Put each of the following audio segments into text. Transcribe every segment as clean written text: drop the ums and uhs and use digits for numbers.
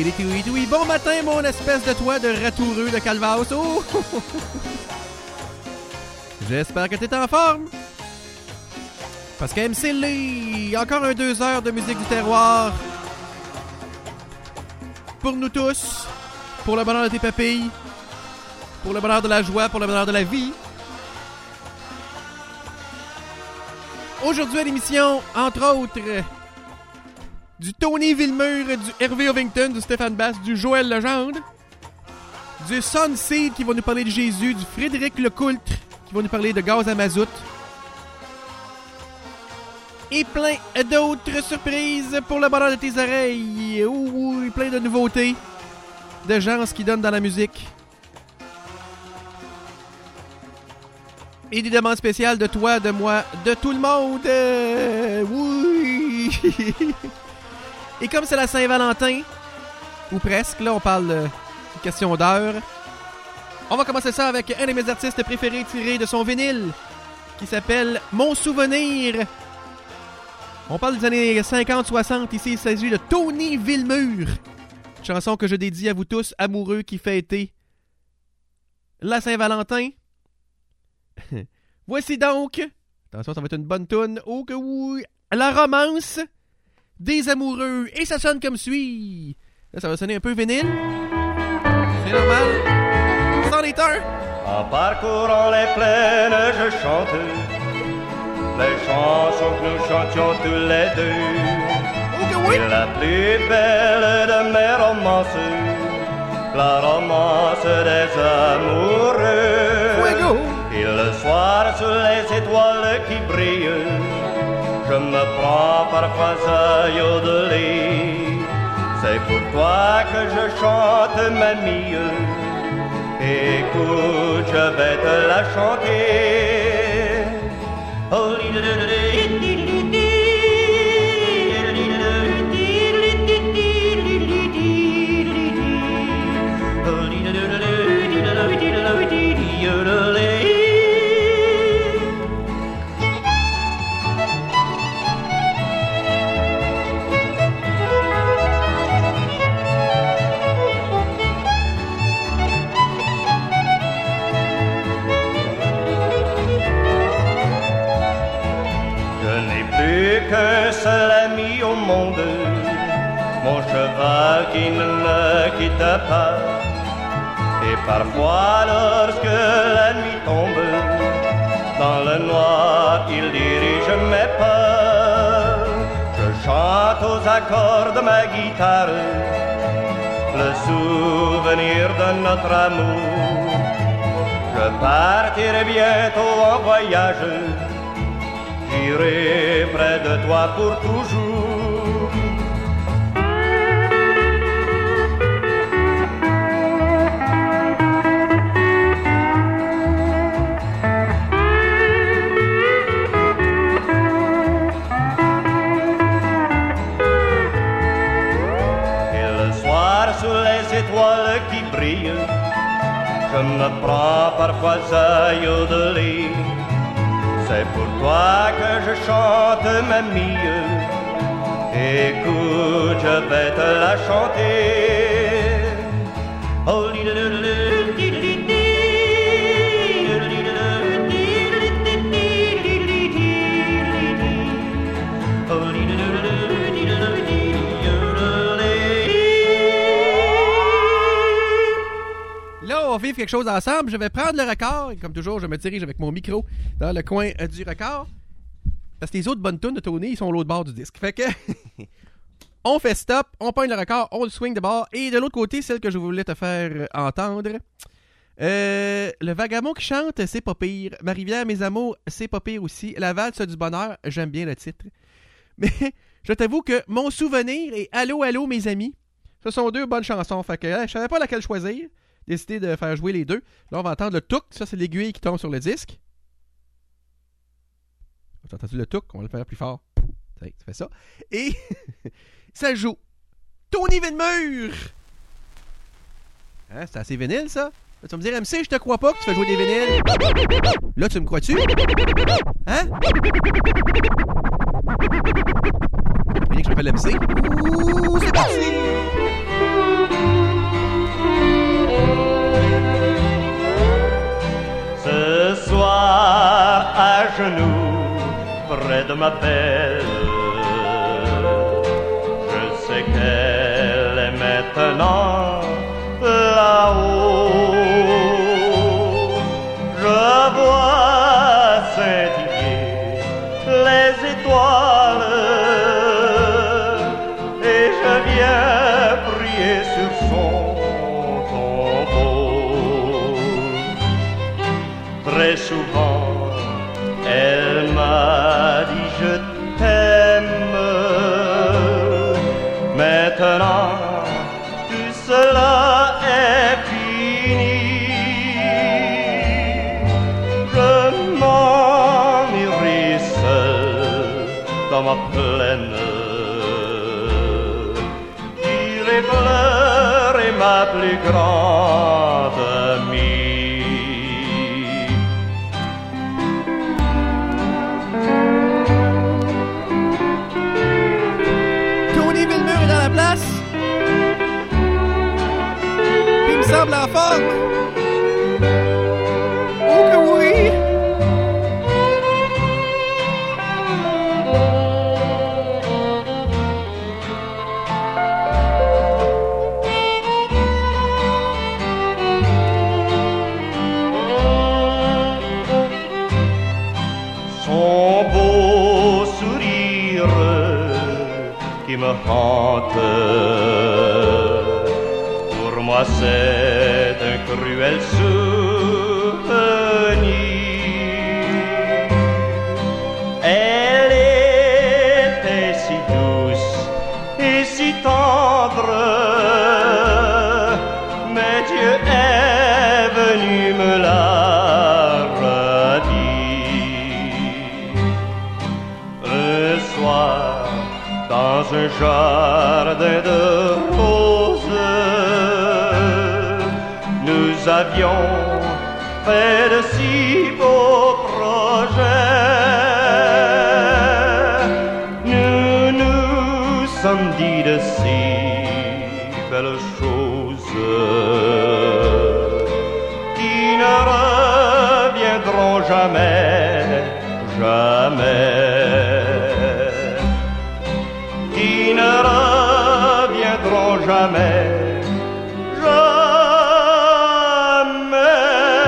Oui. Bon matin, mon espèce de toit de ratoureux de Calvados. Oh! J'espère que t'es en forme. Parce qu'à MC Lee, encore 2 heures de musique du terroir. Pour nous tous. Pour le bonheur de tes papilles. Pour le bonheur de la joie. Pour le bonheur de la vie. Aujourd'hui à l'émission, entre autres, du Tony Villemur, du Hervé Ovington, du Stéphane Basse, du Joël Legendre, du Sunseed qui va nous parler de Jésus, du Frédéric Lecoultre qui va nous parler de gaz à mazout, et plein d'autres surprises pour le bonheur de tes oreilles. Oui, plein de nouveautés, de gens qui donnent dans la musique. Et des demandes spéciales de toi, de moi, de tout le monde. Oui. Et comme c'est la Saint-Valentin, ou presque, là on parle de question d'heure, on va commencer ça avec un de mes artistes préférés tiré de son vinyle, qui s'appelle Mon Souvenir. On parle des années 50-60, ici il s'agit de Tony Villemur. Chanson que je dédie à vous tous amoureux qui fêtez la Saint-Valentin. Voici donc, attention ça va être une bonne toune, oh que oui, la romance des amoureux, et ça sonne comme suit. Là ça va sonner un peu vinyle, c'est normal, c'en est un. En parcourant les plaines je chante les chansons que nous chantions tous les deux. Oh que oui. Et la plus belle de mes romances, la romance des amoureux. Fuego. Et le soir sous les étoiles qui brillent, je me prends parfois à yodeler. C'est pour toi que je chante mamie. Écoute, je vais te la chanter. Oh, qu'un seul ami au monde, mon cheval qui ne me quitte pas. Et parfois lorsque la nuit tombe, dans le noir il dirige mes pas. Je chante aux accords de ma guitare le souvenir de notre amour. Je partirai bientôt en voyage, j'irai près de toi pour toujours. Et le soir sous les étoiles qui brillent, je me prends parfois à yodeler. C'est pour toi que je chante mamie. Écoute, je vais te la chanter. Oh, Là, on va vivre quelque chose ensemble. Je vais prendre le record. Et comme toujours, je me dirige avec mon micro dans le coin du record. Parce que les autres bonnes tunes de Tony, ils sont à l'autre bord du disque. Fait que on fait stop, on pogne le record, on le swing de bord. Et de l'autre côté, celle que je voulais te faire entendre. Le Vagabond qui chante, c'est pas pire. Ma rivière, mes amours, c'est pas pire aussi. La valse du bonheur, j'aime bien le titre. Mais je t'avoue que Mon Souvenir et Allô, allô, mes amis, ce sont 2 bonnes chansons. Fait que je savais pas laquelle choisir. Décidé de faire jouer les 2. Là, on va entendre le touc. Ça, c'est l'aiguille qui tombe sur le disque. Tu as entendu le touc? On va le faire plus fort. Ça fait ça. Et ça joue Tony Villemur. Hein, c'est assez vinyle, ça? Là, tu vas me dire, MC, je te crois pas que tu fais jouer des vinyles. Là, tu me crois-tu? Hein? Vous voyez que je m'appelle MC? Ouh, c'est parti! genoux près de ma belle. Je sais qu'elle est maintenant là-haut. Je vois scintiller les étoiles et je viens prier sur son tombeau. Très souvent, elle m'a dit je t'aime. Maintenant, tout cela est fini. Je m'en irai seul dans ma plaine. J'irai pleurer ma plus grande amie. Il me semble en forme. Oh que oui. Son beau sourire qui me hante, pour moi c'est un cruel souvenir. Elle était si douce et si tendre, mais Dieu est venu me la redire. Un soir, dans un jardin de roses, nous avions fait de si beaux projets. Nous nous sommes dit de si belles choses qui ne reviendront jamais, jamais. Qui ne reviendront jamais, jamais.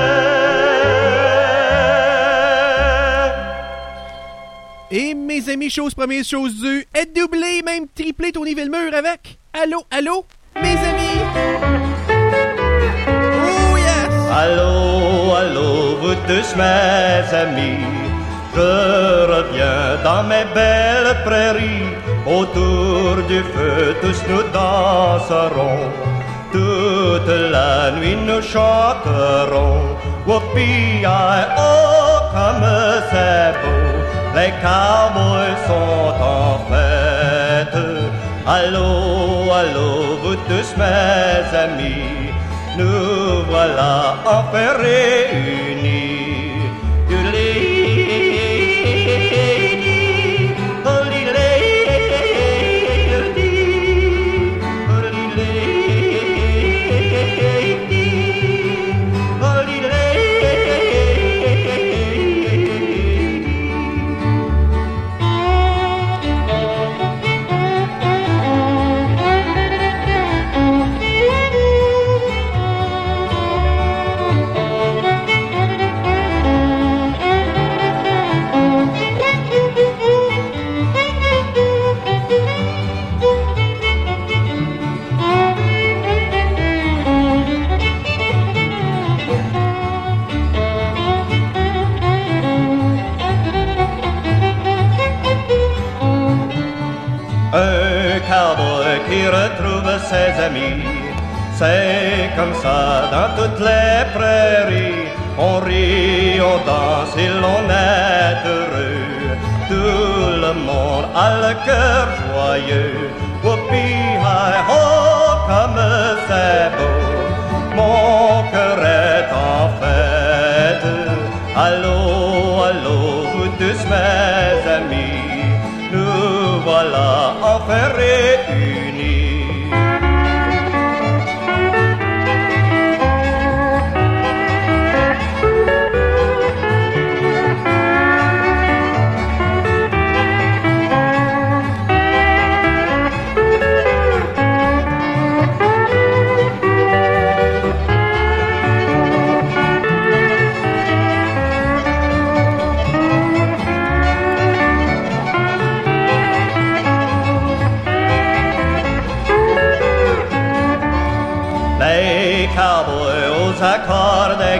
Et mes amis, chose première, chose due, être doublé, même triplé Tony Villemur avec Allô, allô, mes amis. Oh yes. Allô, allô, vous tous mes amis. Je reviens dans mes belles prairies. Autour du feu, tous nous danserons. Toute la nuit, nous chanterons. Whoopie-I-oh, comme c'est beau. Les cowboys sont en fête. Allô, allô, vous tous mes amis. Nous voilà enfin réunis. Un cowboy qui retrouve ses amis, c'est comme ça dans toutes les prairies. On rit, on danse et l'on est heureux. Tout le monde a le cœur joyeux. Whoopie-hi-ho, comme c'est beau. Mon cœur est en fête. Allô, allô, vous tous mes amis. Nous voilà enfin réunis.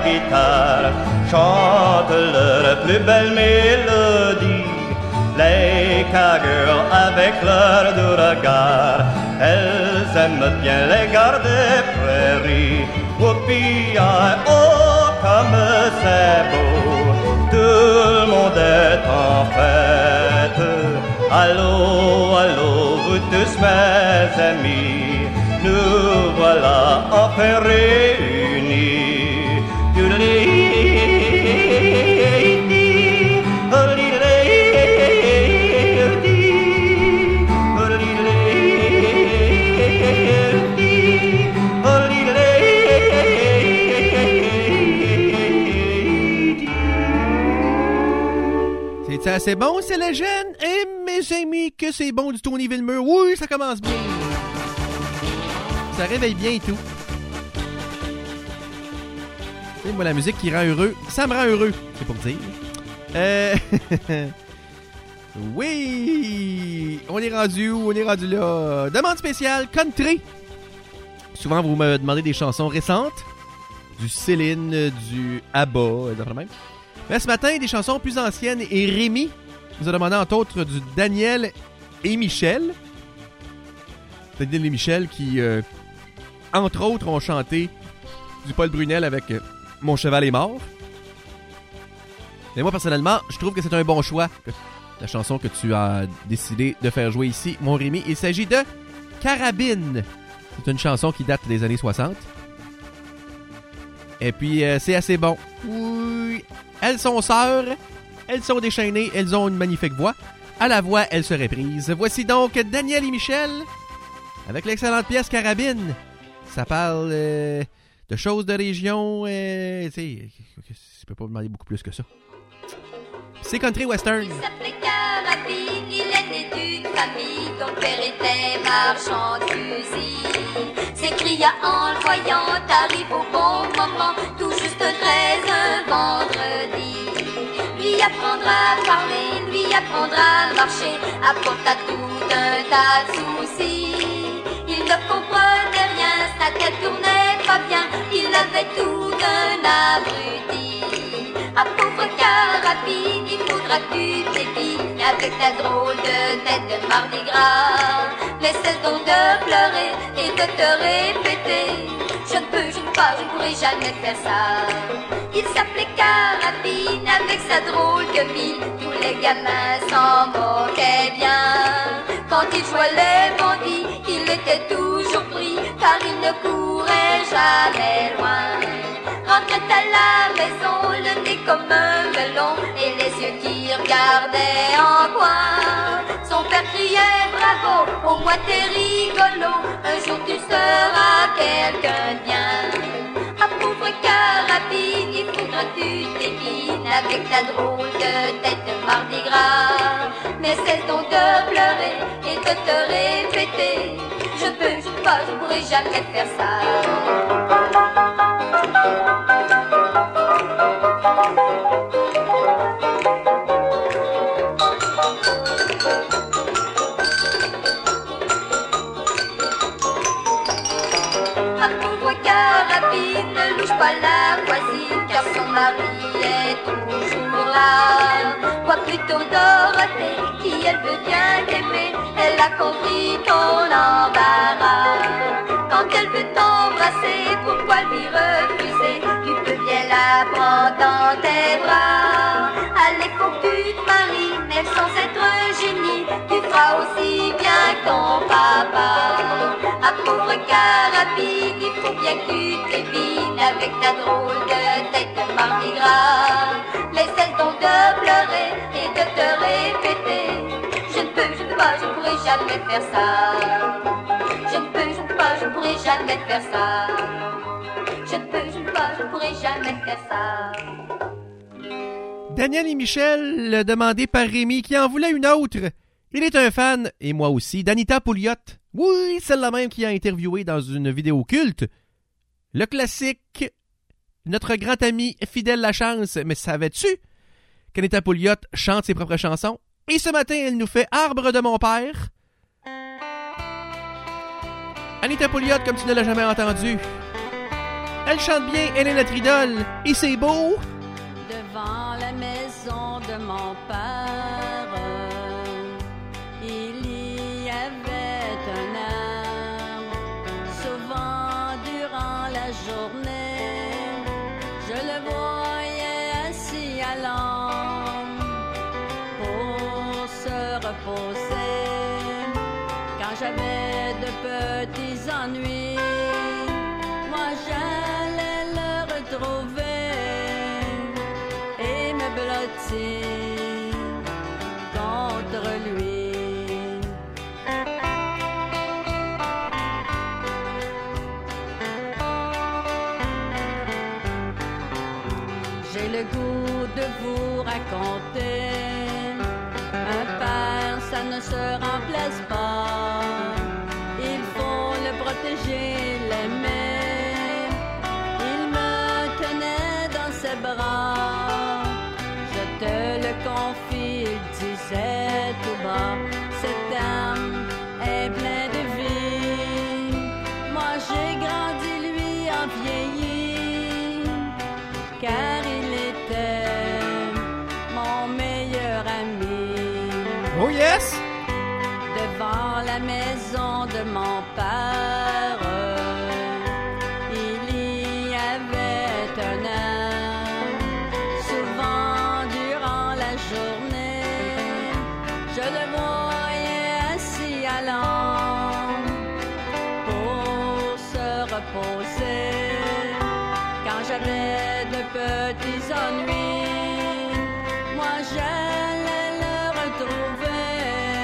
guitare chantent leurs plus belles mélodies. Les cowgirls avec leur doux regard, elles aiment bien les gars des prairies. Whoopie-I-oh, comme c'est beau, tout le monde est en fête. Allô, allô, vous tous mes amis, nous voilà enfin réunis. C'est assez bon, c'est la jeune. Et mes amis, que c'est bon du Tony Villemur. Oui, ça commence bien. Ça réveille bien et tout. C'est moi la musique qui rend heureux. Ça me rend heureux, c'est pour dire. Oui, on est rendu où? On est rendu là. Demande spéciale, country. Souvent, vous me demandez des chansons récentes. Du Céline, du ABBA, de même. Mais ce matin, des chansons plus anciennes. Et Rémi nous a demandé entre autres du Daniel et Michel. Daniel et Michel qui, entre autres, ont chanté du Paul Brunel avec Mon cheval est mort. Mais moi, personnellement, je trouve que c'est un bon choix. La chanson que tu as décidé de faire jouer ici, mon Rémi. Il s'agit de Carabine. C'est une chanson qui date des années 60. Et puis, c'est assez bon. Oui. Elles sont sœurs, elles sont déchaînées, elles ont une magnifique voix. À la voix, elles se réprisent. Voici donc Daniel et Michel avec l'excellente pièce Carabine. Ça parle de choses de région. Tu sais, je peux pas me demander beaucoup plus que ça. C'est country western. Il s'appelait Carabine, il est né d'une famille dont le père était marchand de fusil. S'écria en le voyant, t'arrives au bon moment, tout juste 13 un vendredi. Lui apprendra à parler, lui apprendra à marcher, apporta tout un tas de soucis. Il ne comprenait rien, sa tête tournait pas bien, il avait tout d'un abruti. À pauvre Carabine, il faudra que tu t'épines avec ta drôle de tête de Mardi Gras. Mais cesse donc de pleurer et de te répéter: je ne peux, je ne pas, je ne pourrai jamais faire ça. Il s'appelait Carabine avec sa drôle de mine, tous les gamins s'en moquaient bien. Quand il jouait les bandits, il était toujours pris, car il ne courait jamais loin. Rentrait à la maison, le nez comme un melon et les yeux qui regardaient en coin. Son père criait bravo, au moins t'es rigolo, un jour tu seras quelqu'un de bien. Ah pauvre Carabine, il faudra que tu t'épines avec ta drôle de tête de Mardi Gras. Mais cesse donc de pleurer et de te répéter: je peux, je ne peux pas, je ne pourrai jamais faire ça. Ah pauvre Carabine, ne louche pas la voisine, car son mari est toujours là. Vois plutôt Dorothée, qui elle veut bien t'aimer, elle a compris ton embarras. Quand elle veut t'embrasser, pourquoi lui refuser? Tu peux bien la prendre dans tes bras. Allez, faut que tu te maries, même sans être un génie, tu feras aussi bien que ton papa. Ah pauvre Carabine, il faut bien que tu t'épines avec ta drôle de tête de Mardi Gras. Mais cesse donc de pleurer et de te répéter: je ne peux, je ne peux pas, je ne pourrai jamais faire ça. Je ne peux, je ne peux pas, je ne pourrai jamais faire ça. Je ne peux, je ne peux pas, je ne pourrai jamais faire ça. Daniel et Michel, demandé par Rémi, qui en voulait une autre. Il est un fan, et moi aussi, d'Anita Pouliot. Oui, celle-là même qui a interviewé dans une vidéo culte le classique Notre grand ami Fidèle Lachance. Mais savais-tu qu'Anita Pouliot chante ses propres chansons? Et ce matin, elle nous fait Arbre de mon père. Anita Pouliot, comme tu ne l'as jamais entendu. Elle chante bien, elle est notre idole, et c'est beau. Devant la maison de mon père, il y avait un arbre. Souvent durant la journée, je le voyais assis à l'ombre pour se reposer. Quand j'avais de petits ennuis, moi j'allais le retrouver et me blottir contre lui. J'ai le goût de vous raconter, un père ça ne se remplace pas. Il faut le protéger, l'aimer. Il me tenait dans ses bras. Je te le confie, il disait tout bas. Cette âme est pleine de vie. Moi j'ai grandi, lui a vieilli, car il était mon meilleur ami. Oh yes! Devant la maison de mon père, il y avait un arbre. Souvent durant la journée, je le voyais assis à l'ombre pour se reposer. Quand j'avais de petits ennuis, moi j'allais le retrouver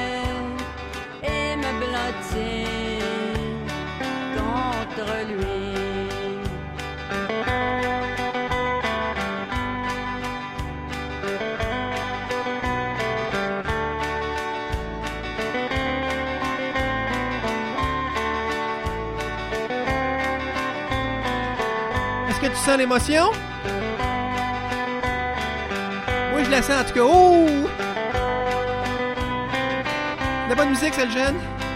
et me blottir contre lui. Est-ce que tu sens l'émotion? Moi, je la sens en tout cas. Oh! La bonne musique, c'est le jeune.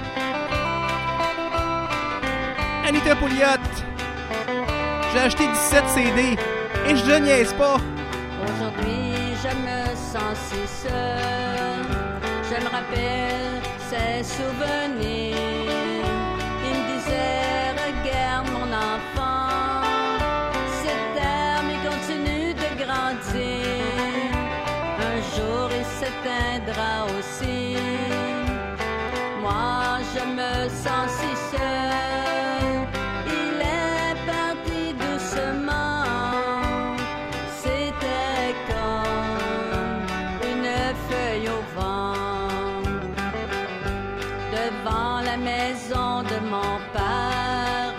Anita Pouliot. J'ai acheté 17 CD et je niaise pas. Aujourd'hui, je me sens si seul. Je me rappelle ses souvenirs. Il me disait, regarde mon enfant, cet arbre il continue de grandir. Un jour il s'éteindra aussi. Moi, je me sens si seul. Il est parti doucement. C'était comme une feuille au vent. Devant la maison de mon père,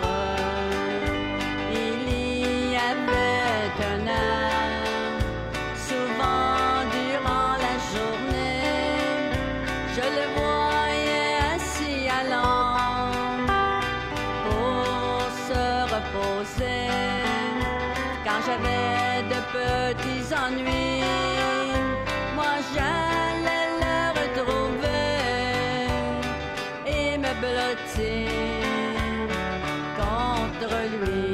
il y avait un arbre. Souvent durant la journée, je le voyais assis à l'ombre pour se reposer. Quand j'avais de petits ennuis, moi j'allais le retrouver et me blottir contre lui.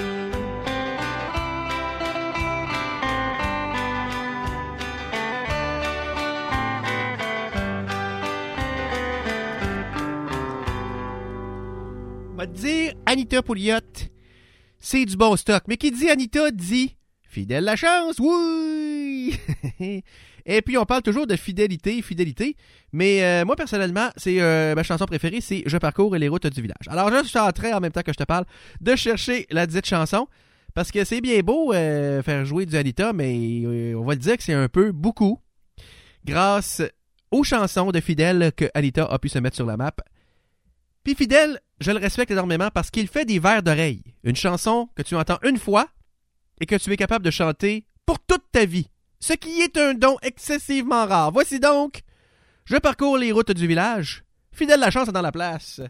Va te dire, Anita Pouliot, c'est du bon stock. Mais qui dit Anita dit fidèle la chance, oui! Et puis on parle toujours de fidélité. Mais moi personnellement, c'est ma chanson préférée, c'est Je parcours les routes du village. Alors je suis en train, en même temps que je te parle, de chercher la dite chanson. Parce que c'est bien beau faire jouer du Anita, mais on va le dire que c'est un peu beaucoup grâce aux chansons de Fidèle que Anita a pu se mettre sur la map. Puis Fidèle, je le respecte énormément parce qu'il fait des vers d'oreille. Une chanson que tu entends une fois et que tu es capable de chanter pour toute ta vie. Ce qui est un don excessivement rare. Voici donc Je parcours les routes du village. Fidèle la chance est dans la place.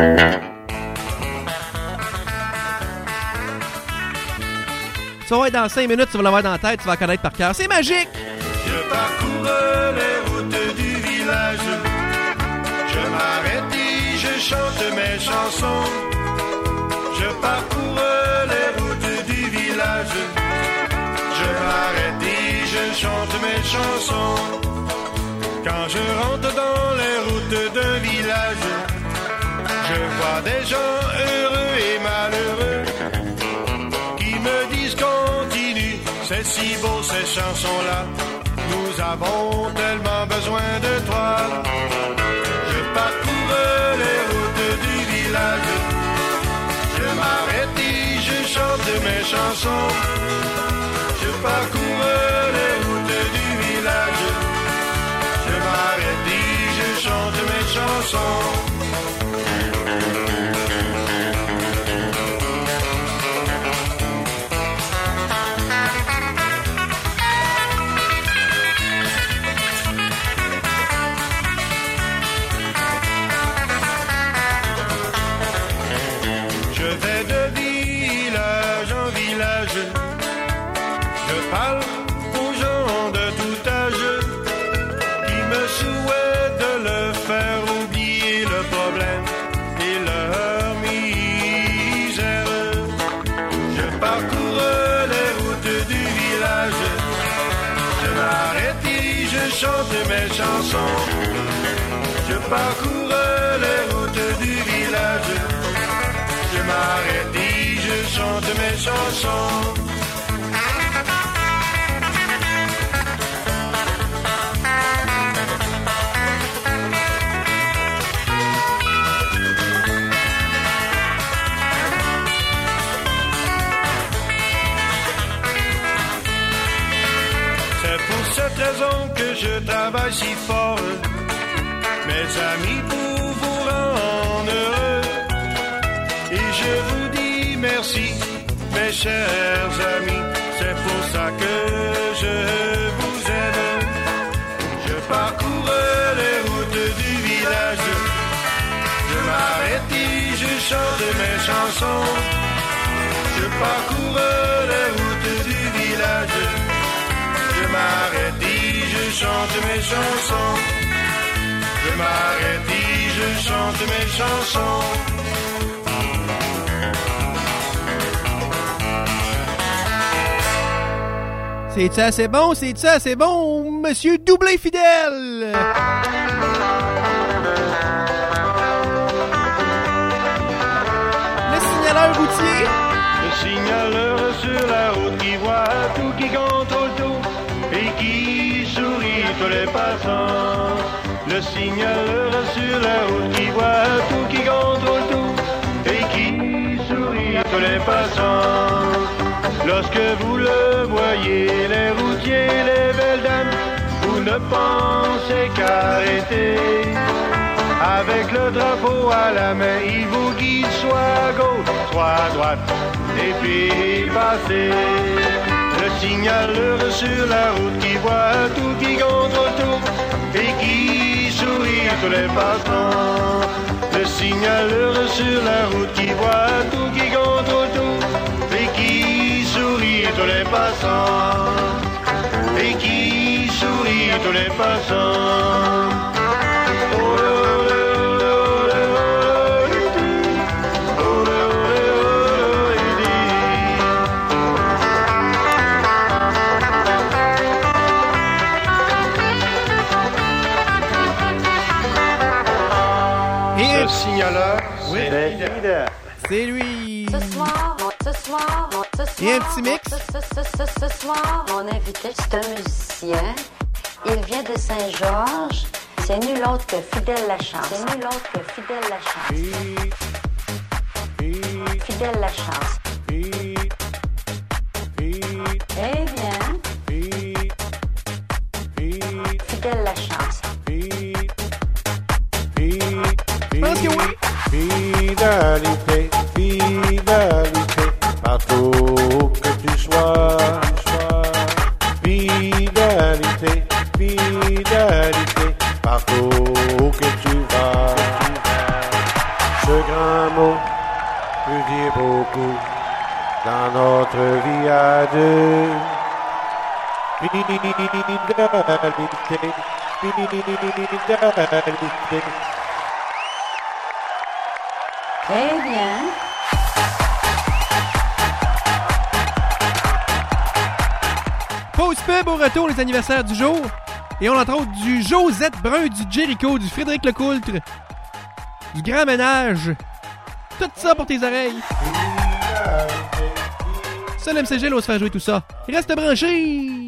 Tu vas voir dans 5 minutes, tu vas l'avoir dans la tête, tu vas la connaître par cœur. C'est magique! Je parcours les routes du village. Je m'arrête et je chante mes chansons. Je parcours les routes du mes chansons. Quand je rentre dans les routes d'un village, je vois des gens heureux et malheureux qui me disent continue, c'est si beau ces chansons-là. Nous avons tellement besoin de toi. Je parcours les routes du village, je m'arrête et je chante mes chansons. Je parcours les routes du village, je m'arrête et je chante mes chansons. Parle aux gens de tout âge qui me souhaitent de leur faire oublier le problème et leur misère. Je parcours les routes du village, je m'arrête et je chante mes chansons. Je parcours les routes du village, je m'arrête et je chante mes chansons. Cette raison que je travaille si fort, mes amis, pour vous rendre heureux. Et je vous dis merci, mes chers amis, c'est pour ça que je vous aime. Je parcours les routes du village, je m'arrête et je chante mes chansons. Je parcours les routes du village, je m'arrête et je chante mes chansons. Je m'arrête et je chante mes chansons. C'est ça, c'est bon, c'est ça, c'est bon, monsieur Doublé Fidèle! Le signaleur routier. Le signaleur sur la route qui voit tout, qui contrôle tout et qui sourit tous les passants. Le signaleur sur la route qui voit tout, qui contrôle tout et qui sourit tous les passants. Lorsque vous le voyez, les routiers, les belles dames, vous ne pensez qu'arrêter. Avec le drapeau à la main, il vous guide soit à gauche, soit à droite, et puis passez. Le signaleur sur la route qui voit tout, qui contrôle tout, et qui sourit tous les passants. Le signaleur sur la route qui voit tout, qui contrôle tout, et qui sourit tous les passants. Et qui sourit tous les passants. Signaleur, oui, c'est lui. Ce soir, Et un petit mix. Ce soir, mon invité, c'est un musicien. Il vient de Saint-Georges. C'est nul autre que Fidèle Lachance. Fidèle Lachance. Eh bien. Fidèle Lachance. Je pense que oui. Fidélité, fidélité, partout que tu sois. Fidélité, fidélité, partout que tu vas. Ce grand mot peut dire beaucoup dans notre vie à deux. Fidélité, fidélité. Eh bien. Pause super beau retour, les anniversaires du jour. Et on entre autres du Josette Brun, du Jericho, du Frédéric Lecoultre, du Grand Ménage. Tout ça pour tes oreilles. Seul MCG l'ose faire jouer tout ça. Reste branché!